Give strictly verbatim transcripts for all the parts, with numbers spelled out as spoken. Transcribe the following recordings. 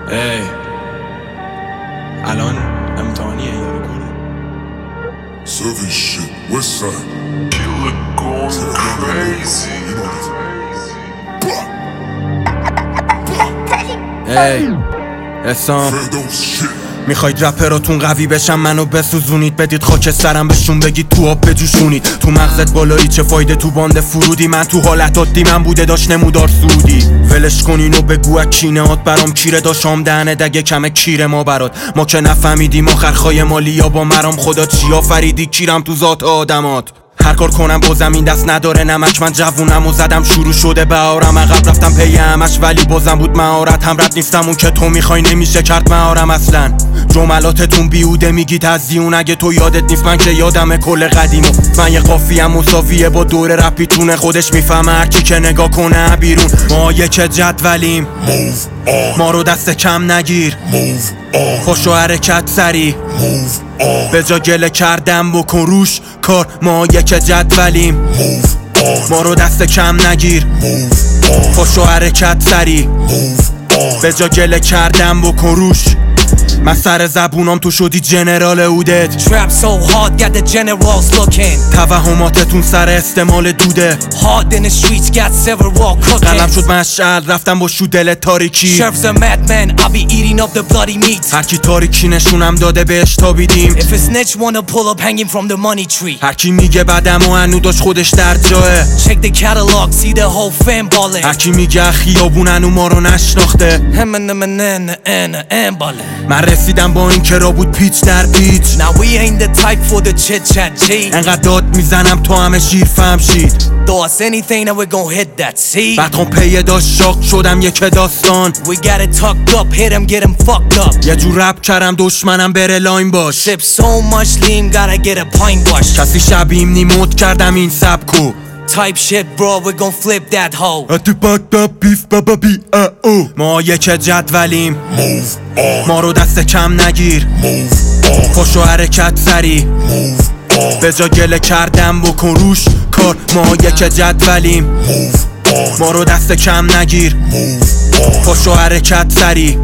ای الان امتحانیه یا رکورده؟ Serving shit, west side. Killer going crazy. ای اسام Those shit. میخواید رپراتون قوی بشن منو بسوزونید، بدید خاک سرم بهشون بگید تو آب بجوشونید. تو مغزت بالایی چه فایده تو باند فرودی، من تو حالت عادی من بوده داشت نمودار سودی. ولش کنین و بگو اکینه هات برام کیره داشام دهنه دگه کمه کیره ما برات. ما که نفهمیدیم آخر خای مالی یا با مرام خدا چی آفریدی کیرم تو ذات آدمات. هر کار کنم با زمین دست نداره نمک، من جوونم و زدم شروع شده بهارم. عقب رفتم پی همش ولی بازم بود مهارت، هم رد نیستم اون که تو میخوای نمیشه کرد مهارم اصلا. جملاتتون بیوده میگید از دیون، اگه تو یادت نیست من که یادم کل قدیمو. من یه قافیم مساویه با دور رپیتونه، خودش میفهمه هرکی که نگاه کنه بیرون. ما یک جدولیم ما رو دست کم نگیر، خوش و حرکت سری به جا گله کردم بکن روش کار. ما یک جدولیم ما رو دست کم نگیر، خوش و حرکت سری به جا گله کردم بکن روش. من سر زبونام تو شدی جنرال اودت. Trap so hard got the generals looking. توهماتتون سر استعمال دوده. Hard in the streets got several cooking. قلم شد مشعل رفتم با شو دل تاریکی. Sheriff's a madman I'll be eating up the bloody meat. هرکی تاریکی نشونم داده بهش تابیدیم. If a snitch wanna pull up hanging from the money tree. هرکی میگه بدم و هنو داشت خودش در جاه. Check the catalog see the whole fam ballin'. هرکی میگه خیابون هنو ما رو نشناخته. Eminem and and and ballin'. من رسیدم با این کرا بود پیچ در پیچ. Now we ain't the type for the chit chat G. انقدر داد میزنم تو همه شیر فهم شید. Throw us anything and we're gon' hit that see. بعد خون پیه داشت شاق شدم یک داستان. We got it tucked up hit him get him fucked up. یه جور رپ کردم دشمنم بره لاین باش. Sip so much lean gotta get a pint wash. کسی شبیم نیموت کردم این سبکو. Type shit bro we gon' flip that hoe. اتو باک با بیف بابا بی او. ما یک جدولیم ما رو دست کم نگیر، خوش و حرکت سری به جا گله کردم بکن روش کار. ما یک جدولیم ما رو دست کم نگیر، خوش و حرکت سری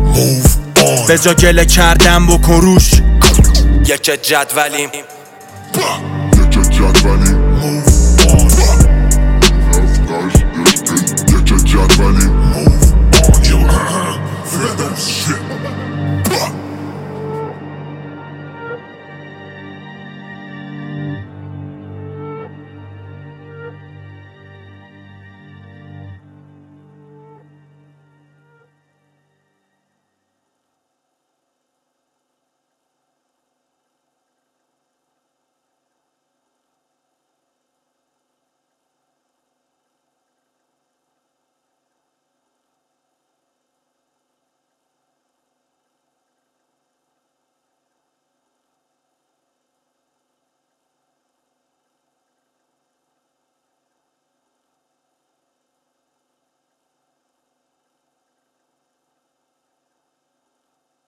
به جا گله کردم بکن روش. یک جدولیم یک جدولی. یک جدولی.